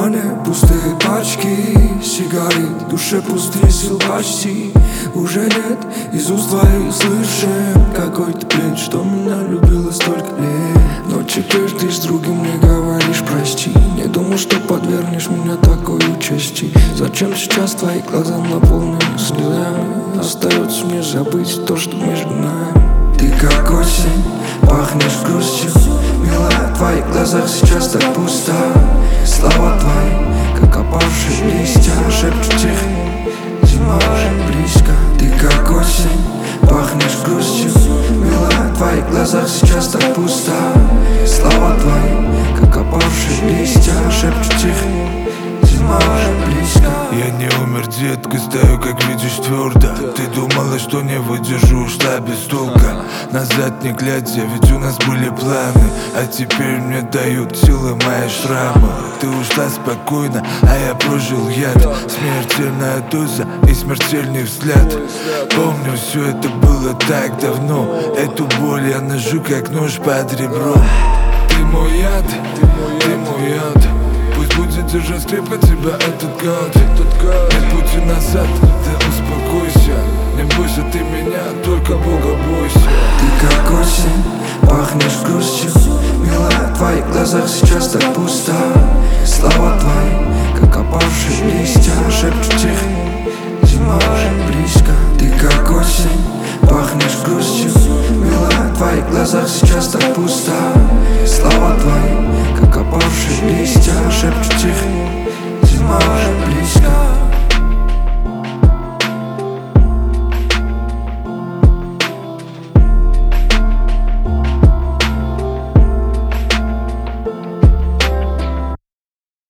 кармане пустые пачки сигарет, в душе пустые сил почти уже нет. Из уст твоих слышим какой-то бред, что меня любила столько лет. Но теперь ты с другим не говоришь прости. Не думал, что подвергнешь меня такой участи. Зачем сейчас твои глаза наполнены слезами? Остается мне забыть то, что между нами. Ты как осень, пахнешь грустью, милая, в твоих глазах сейчас так пусто. Слова твои, как опавшие листья, шепчут тихо, зима уже близко. Ты как осень, пахнешь грустью, милая, в твоих глазах сейчас так пусто. Слова твои, как опавшие листья, шепчут тихо, зима уже близко. Я не умер, детка, стою, как видишь, твердо. Ты думала, что не выдержу, ушла без толка. Назад не глядя, ведь у нас были планы, а теперь мне дают силы мои шрамы. Ты ушла спокойно, а я прожил яд. Смертельная доза и смертельный взгляд. Помню, все это было так давно. Эту боль я ношу, как нож под ребром. Ты мой яд, ты мой яд. Пусть будет держать крепко тебя этот год. Нет пути назад, ты успокойся. Не бойся ты меня, только Бога бойся. Ты как осень, пахнешь грустью, милая, в твоих глазах сейчас так пусто. Слова твои, как опавшие